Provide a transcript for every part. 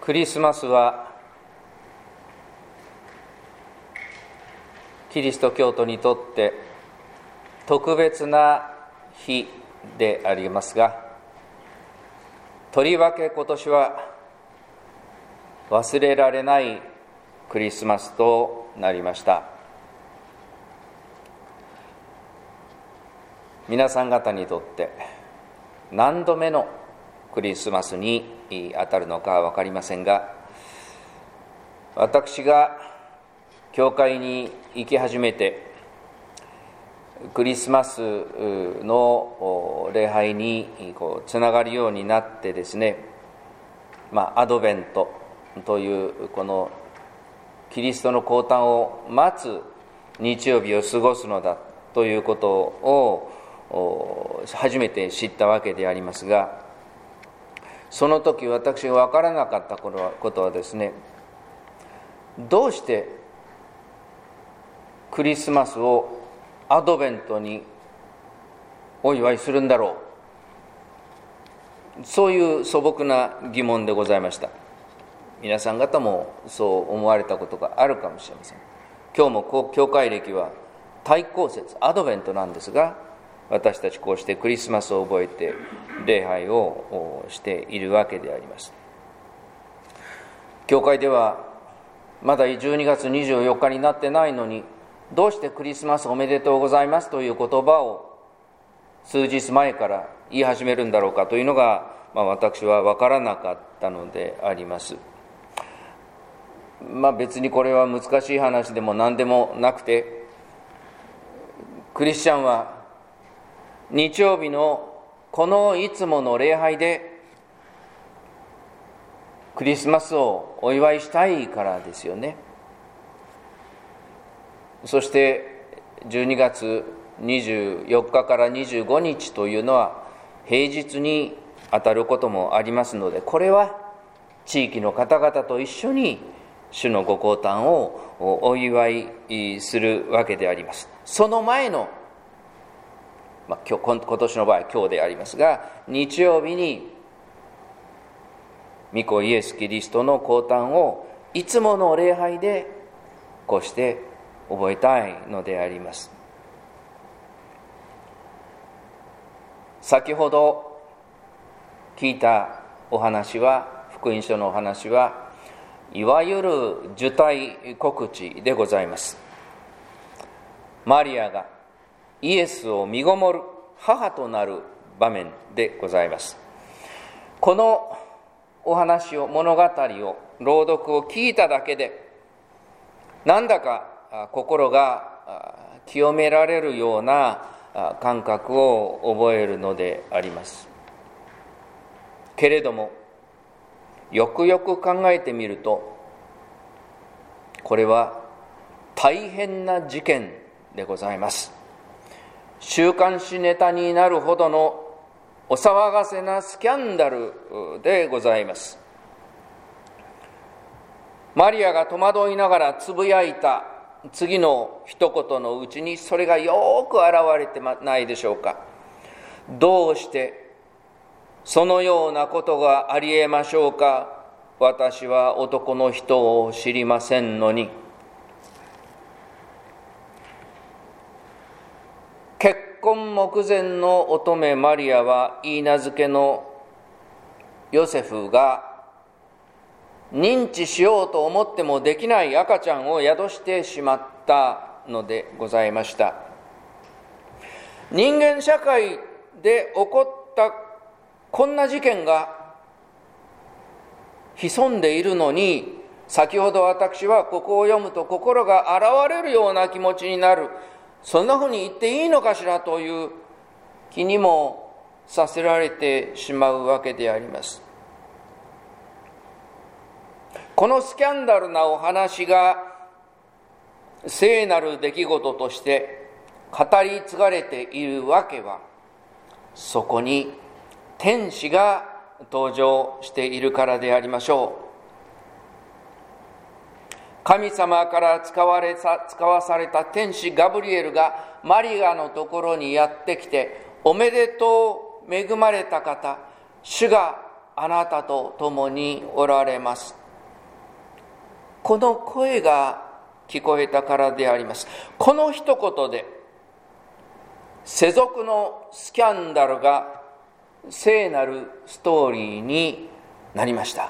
クリスマスはキリスト教徒にとって特別な日でありますが、とりわけ今年は忘れられないクリスマスとなりました。皆さん方にとって何度目のクリスマスに当たるのかは分かりませんが、私が教会に行き始めてクリスマスの礼拝につながるようになってですね、アドベントというこのキリストの降誕を待つ日曜日を過ごすのだということを初めて知ったわけでありますが、その時私が分からなかったことはですね、どうしてクリスマスをアドベントにお祝いするんだろう、そういう素朴な疑問でございました。皆さん方もそう思われたことがあるかもしれません。今日も教会歴は対抗節アドベントなんですが、私たちこうしてクリスマスを覚えて礼拝をしているわけであります。教会ではまだ12月24日になってないのに、どうしてクリスマスおめでとうございますという言葉を数日前から言い始めるんだろうかというのが、私は分からなかったのであります。別にこれは難しい話でも何でもなくて、クリスチャンは日曜日のこのいつもの礼拝でクリスマスをお祝いしたいからですよね。そして12月24日から25日というのは平日に当たることもありますので、これは地域の方々と一緒に主のご降誕をお祝いするわけであります。その前の今年の場合今日でありますが、日曜日に御子イエス・キリストの降誕をいつもの礼拝でこうして覚えたいのであります。先ほど聞いたお話は、福音書のお話は、いわゆる受胎告知でございます。マリアがイエスを身ごもる母となる場面でございます。このお話を、物語を、朗読を聞いただけで、なんだか心が清められるような感覚を覚えるのであります。けれども、よくよく考えてみると、これは大変な事件でございます。週刊誌ネタになるほどのお騒がせなスキャンダルでございます。マリアが戸惑いながらつぶやいた次の一言のうちにそれがよく現れてないでしょうか。どうしてそのようなことがありえましょうか。私は男の人を知りませんのに。結婚目前の乙女マリアは、許嫁のヨセフが認知しようと思ってもできない赤ちゃんを宿してしまったのでございました。人間社会で起こったこんな事件が潜んでいるのに、先ほど私はここを読むと心が洗われるような気持ちになる、そんなふうに言っていいのかしらという気にもさせられてしまうわけであります。このスキャンダルなお話が聖なる出来事として語り継がれているわけは、そこに天使が登場しているからでありましょう。神様から使わされた天使ガブリエルがマリアのところにやってきて、おめでとう、恵まれた方、主があなたと共におられます。この声が聞こえたからであります。この一言で世俗のスキャンダルが聖なるストーリーになりました。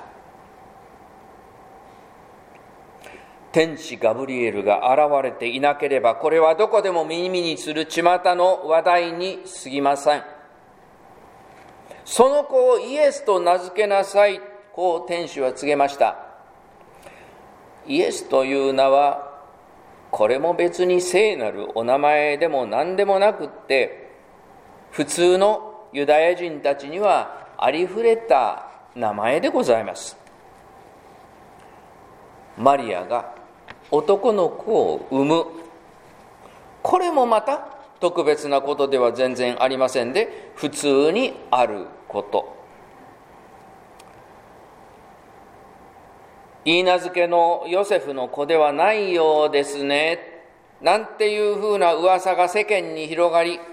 天使ガブリエルが現れていなければ、これはどこでも耳にする巷の話題に過ぎません。その子をイエスと名付けなさい、こう天使は告げました。イエスという名は、これも別に聖なるお名前でも何でもなくって、普通のユダヤ人たちにはありふれた名前でございます。マリアが男の子を産む、これもまた特別なことでは全然ありませんで、普通にあること。いいなずけのヨセフの子ではないようですね、なんていうふうな噂が世間に広がり、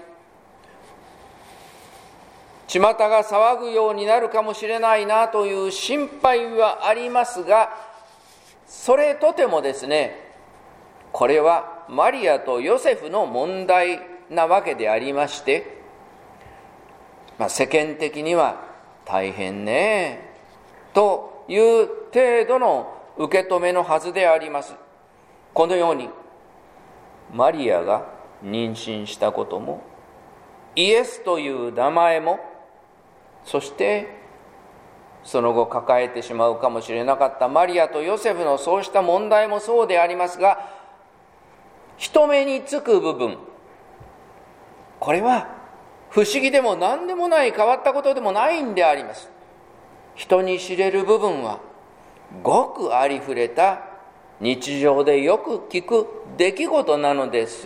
巷が騒ぐようになるかもしれないなという心配はありますが、それとてもですね、これはマリアとヨセフの問題なわけでありまして、世間的には大変ねという程度の受け止めのはずであります。このようにマリアが妊娠したことも、イエスという名前も、そしてその後抱えてしまうかもしれなかったマリアとヨセフのそうした問題もそうでありますが、人目につく部分、これは不思議でも何でもない、変わったことでもないんであります。人に知れる部分はごくありふれた日常でよく聞く出来事なのです。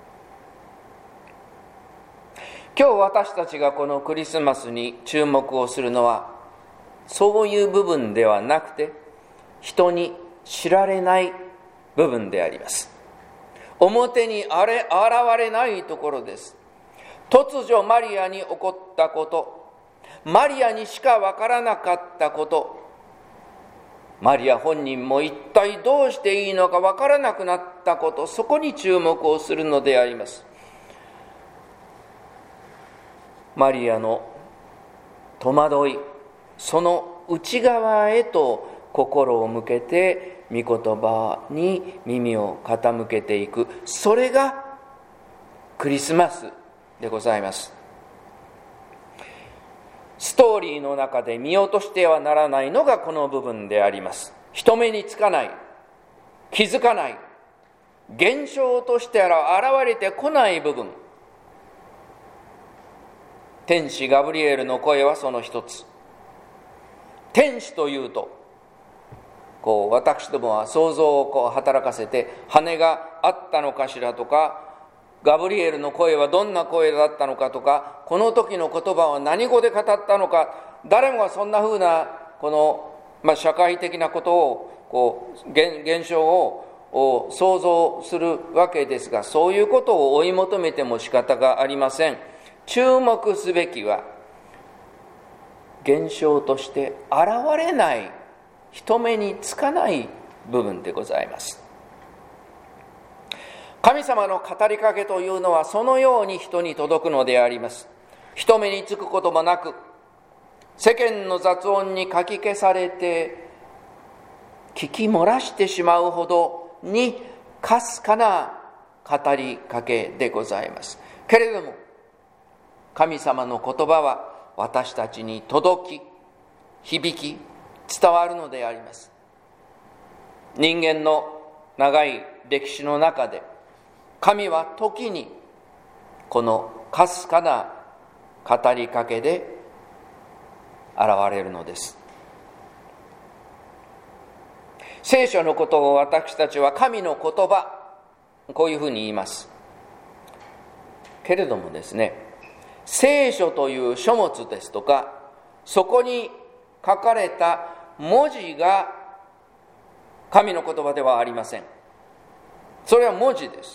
今日私たちがこのクリスマスに注目をするのは、そういう部分ではなくて、人に知られない部分であります。表に現れないところです。突如マリアに起こったこと、マリアにしかわからなかったこと、マリア本人も一体どうしていいのかわからなくなったこと、そこに注目をするのであります。マリアの戸惑い、その内側へと心を向けて御言葉に耳を傾けていく、それがクリスマスでございます。ストーリーの中で見落としてはならないのがこの部分であります。人目につかない、気づかない、現象として現れてこない部分。天使ガブリエルの声はその一つ。天使というと、私どもは想像を働かせて、羽があったのかしらとか、ガブリエルの声はどんな声だったのかとか、この時の言葉は何語で語ったのか、誰もがそんなふうな社会的なことを現象を想像するわけですが、そういうことを追い求めても仕方がありません。注目すべきは現象として現れない、人目につかない部分でございます。神様の語りかけというのはそのように人に届くのであります。人目につくこともなく、世間の雑音にかき消されて聞き漏らしてしまうほどにかすかな語りかけでございます。けれども神様の言葉は私たちに届き、響き、伝わるのであります。人間の長い歴史の中で、神は時にこのかすかな語りかけで現れるのです。聖書のことを私たちは神の言葉、こういうふうに言います。けれどもですね、聖書という書物ですとか、そこに書かれた文字が神の言葉ではありません。それは文字です。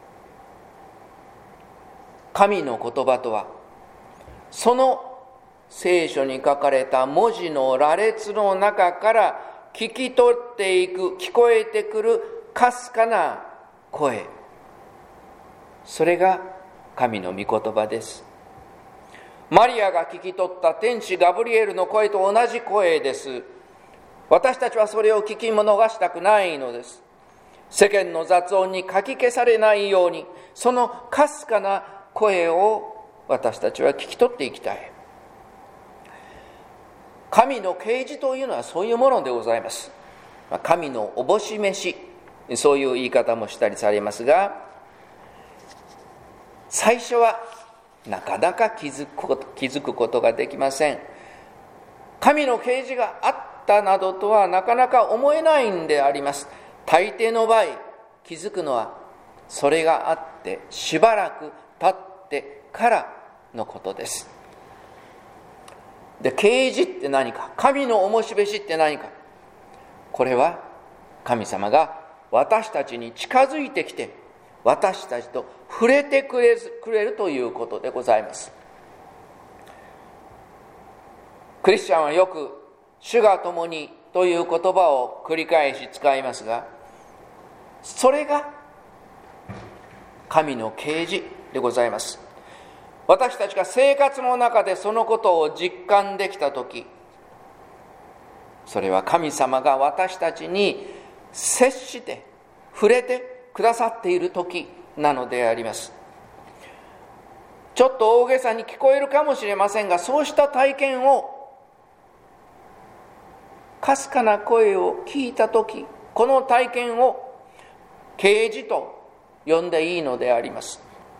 神の言葉とは、その聖書に書かれた文字の羅列の中から聞き取っていく、聞こえてくるかすかな声、それが神の御言葉です。マリアが聞き取った天使ガブリエルの声と同じ声です。私たちはそれを聞き逃したくないのです。世間の雑音にかき消されないように、そのかすかな声を私たちは聞き取っていきたい。神の啓示というのはそういうものでございます。神のおぼし飯、そういう言い方もしたりされますが、最初はなかなか気づくことができません。神の啓示があったなどとはなかなか思えないんであります。大抵の場合、気づくのはそれがあってしばらく経ってからのことです。で、啓示って何か、神のおもしべしって何か、これは神様が私たちに近づいてきて、私たちと触れてくれるということでございます。クリスチャンはよく主が共にという言葉を繰り返し使いますが、それが神の啓示でございます。私たちが生活の中でそのことを実感できたとき、それは神様が私たちに接して触れてくださっているときなのであります。ちょっと大げさに聞こえるかもしれませんが、そうした体験を、かすかな声を聞いたとき、この体験を啓示と呼んでいいのであります。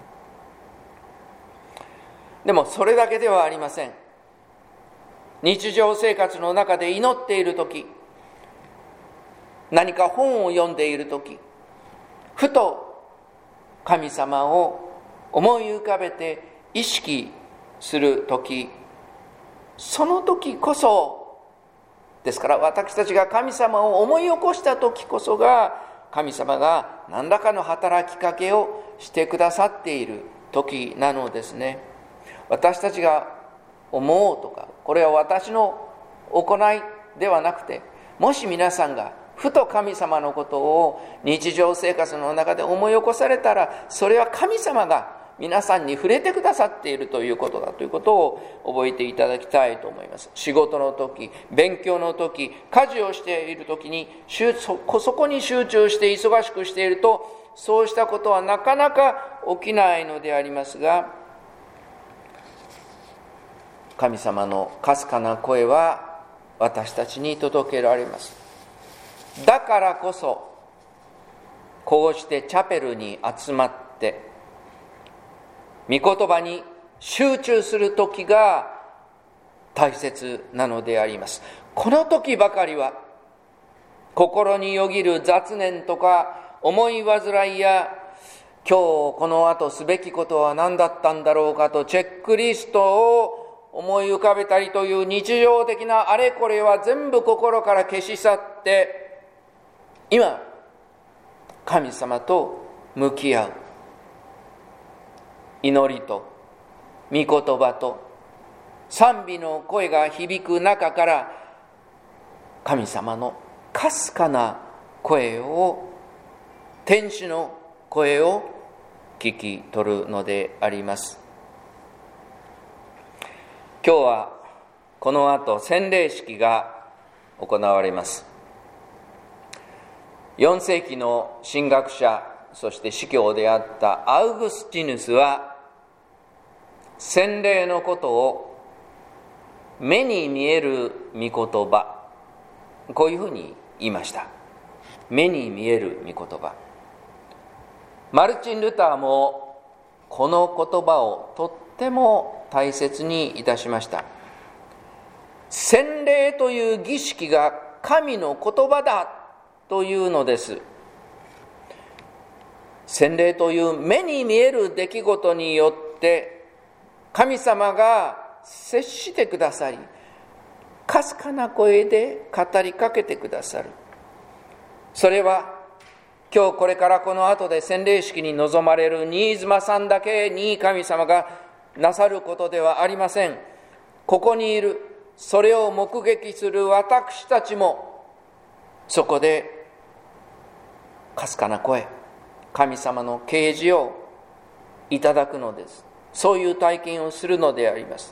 でもそれだけではありません。日常生活の中で祈っているとき、何か本を読んでいるとき、ふと神様を思い浮かべて意識するとき、その時こそですから、私たちが神様を思い起こした時こそが、神様が何らかの働きかけをしてくださっている時なのですね。私たちが思うとか、これは私の行いではなくて、もし皆さんがふと神様のことを日常生活の中で思い起こされたら、それは神様が皆さんに触れてくださっているということだということを覚えていただきたいと思います。仕事の時、勉強の時、家事をしている時にそこに集中して忙しくしていると、そうしたことはなかなか起きないのでありますが、神様のかすかな声は私たちに届けられます。だからこそ、こうしてチャペルに集まって御言葉に集中する時が大切なのであります。この時ばかりは心によぎる雑念とか思い煩いや、今日この後すべきことは何だったんだろうかとチェックリストを思い浮かべたりという日常的なあれこれは全部心から消し去って、今神様と向き合う、祈りと御言葉と賛美の声が響く中から、神様のかすかな声を、天使の声を聞き取るのであります。今日はこの後洗礼式が行われます。4世紀の神学者、そして司教であったアウグスティヌスは、洗礼のことを目に見える御言葉、こういうふうに言いました。目に見える御言葉。マルチン・ルターもこの言葉をとっても大切にいたしました。洗礼という儀式が神の言葉だというのです。洗礼という目に見える出来事によって神様が接してくださり、かすかな声で語りかけてくださる。それは今日これからこの後で洗礼式に臨まれる新妻さんだけに神様がなさることではありません。 ここにいる、それを目撃する私たちも、そこでかすかな声、神様の啓示をいただくのです。そういう体験をするのであります。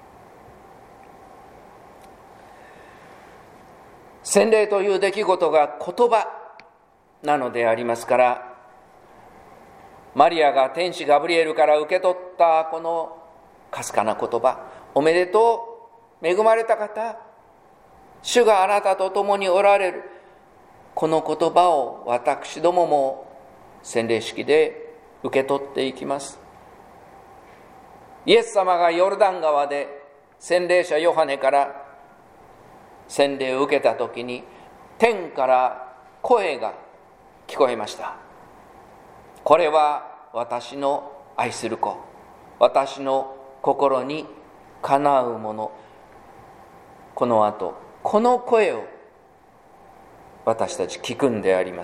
洗礼という出来事が言葉なのでありますから、マリアが天使ガブリエルから受け取ったこのかすかな言葉、おめでとう、恵まれた方、主があなたと共におられる、この言葉を私どもも洗礼式で受け取っていきます。イエス様がヨルダン川で洗礼者ヨハネから洗礼を受けたときに、天から声が聞こえました。これは私の愛する子、私の心にかなうもの。この後、この声を私たち聞くんであります。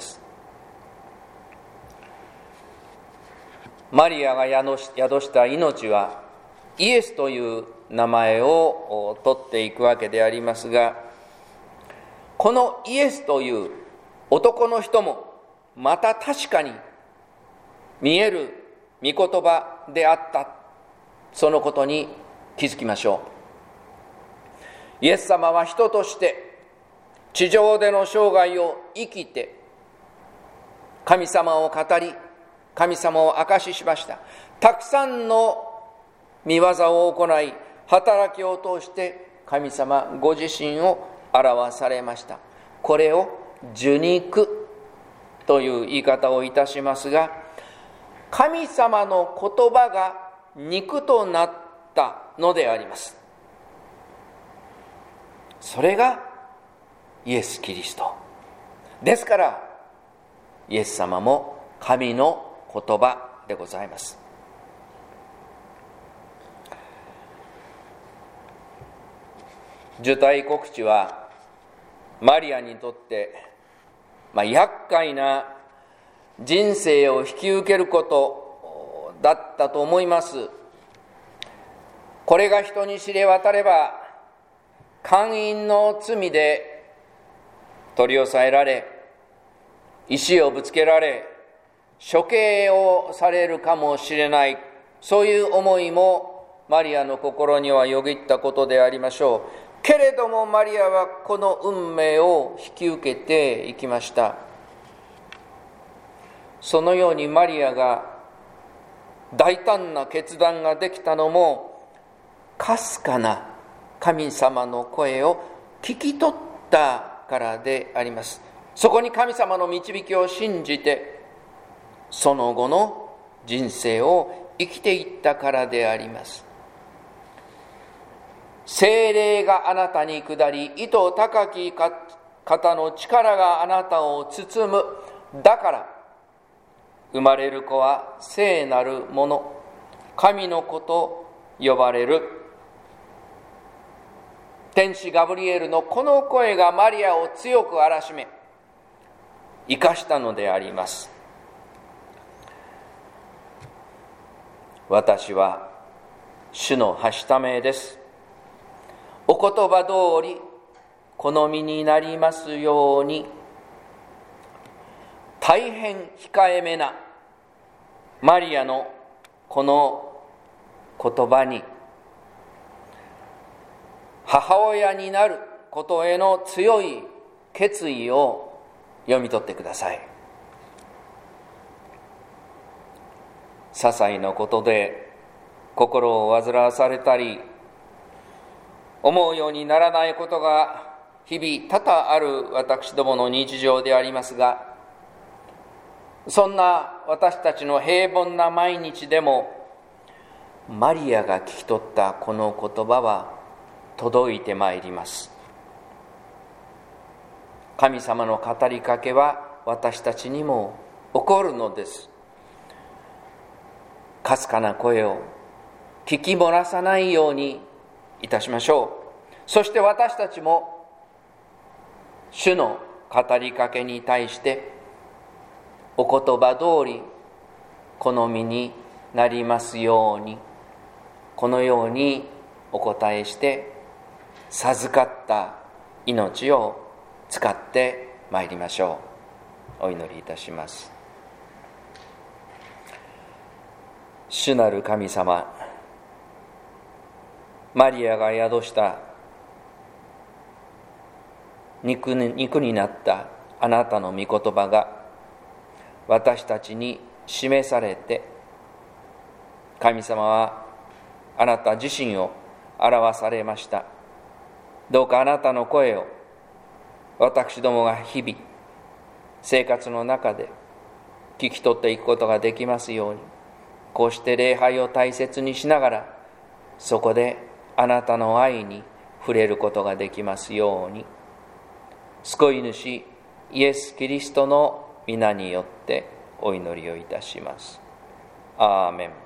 マリアが宿した命はイエスという名前を取っていくわけでありますが、このイエスという男の人もまた確かに見える御言葉であった、そのことに気づきましょう。イエス様は人として地上での生涯を生きて神様を語り、神様を証ししました。たくさんの御業を行い、働きを通して神様ご自身を表されました。これを受肉という言い方をいたしますが、神様の言葉が肉となったのであります。それがイエス・キリストですから、イエス様も神の言葉でございます。受胎告知はマリアにとって厄介な人生を引き受けることだったと思います。これが人に知れ渡れば、姦淫の罪で取り押さえられ、石をぶつけられ、処刑をされるかもしれない、そういう思いもマリアの心にはよぎったことでありましょう。けれどもマリアはこの運命を引き受けていきました。そのようにマリアが大胆な決断ができたのも、かすかな神様の声を聞き取ったからであります。そこに神様の導きを信じて、その後の人生を生きていったからであります。聖霊があなたに下り、意図高き方の力があなたを包む。だから生まれる子は聖なるもの、神の子と呼ばれる。天使ガブリエルのこの声がマリアを強く荒らしめ、生かしたのであります。私は主のはしためです。お言葉通り好みになりますように。大変控えめなマリアのこの言葉に、母親になることへの強い決意を読み取ってください。些細なことで心を煩わされたり、思うようにならないことが日々多々ある私どもの日常でありますが、そんな私たちの平凡な毎日でも、マリアが聞き取ったこの言葉は届いてまいります。神様の語りかけは私たちにも起こるのです。かすかな声を聞き漏らさないようにいたしましょう。そして私たちも主の語りかけに対してお言葉通り好みになりますように、このようにお答えして授かった命を使ってまいりましょう。お祈りいたします。主なる神様、マリアが宿した肉になったあなたの御言葉が私たちに示されて、神様はあなた自身を表されました。どうかあなたの声を私どもが日々生活の中で聞き取っていくことができますように、こうして礼拝を大切にしながら、そこであなたの愛に触れることができますように、救い主イエス・キリストの皆によってお祈りをいたします。アーメン。